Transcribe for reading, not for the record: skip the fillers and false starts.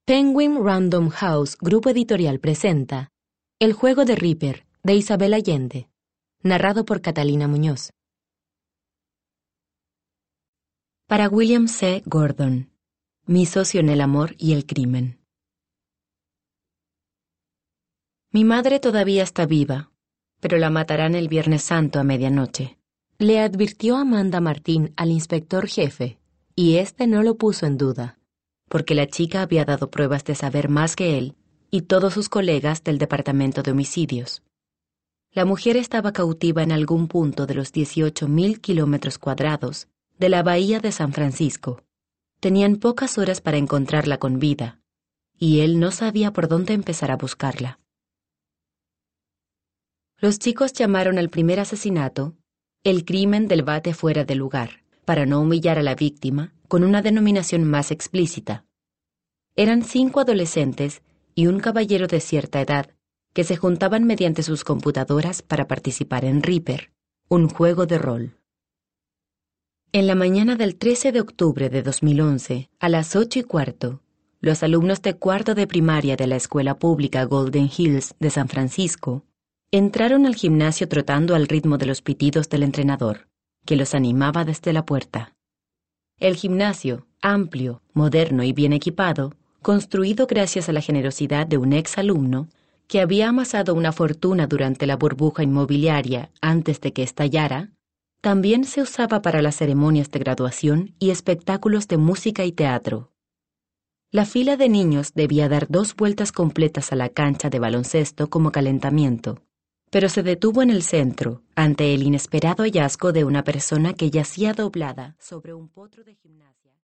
Penguin Random House Grupo Editorial presenta El juego de Ripper, de Isabel Allende, narrado por Catalina Muñoz. Para William C. Gordon, mi socio en el amor y el crimen. Mi madre todavía está viva, pero la matarán el Viernes Santo a medianoche, le advirtió Amanda Martín al inspector jefe, y éste no lo puso en duda, porque la chica había dado pruebas de saber más que él y todos sus colegas del Departamento de Homicidios. La mujer estaba cautiva en algún punto de los 18.000 kilómetros cuadrados de la bahía de San Francisco. Tenían pocas horas para encontrarla con vida, y él no sabía por dónde empezar a buscarla. Los chicos llamaron al primer asesinato el crimen del bate fuera de lugar, para no humillar a la víctima con una denominación más explícita. Eran 5 adolescentes y un caballero de cierta edad que se juntaban mediante sus computadoras para participar en Ripper, un juego de rol. En la mañana del 13 de octubre de 2011, a las 8:15, los alumnos de cuarto de primaria de la escuela pública Golden Hills de San Francisco entraron al gimnasio trotando al ritmo de los pitidos del entrenador, que los animaba desde la puerta. El gimnasio, amplio, moderno y bien equipado, construido gracias a la generosidad de un ex-alumno que había amasado una fortuna durante la burbuja inmobiliaria antes de que estallara, también se usaba para las ceremonias de graduación y espectáculos de música y teatro. La fila de niños debía dar 2 vueltas completas a la cancha de baloncesto como calentamiento, pero se detuvo en el centro, ante el inesperado hallazgo de una persona que yacía doblada sobre un potro de gimnasia.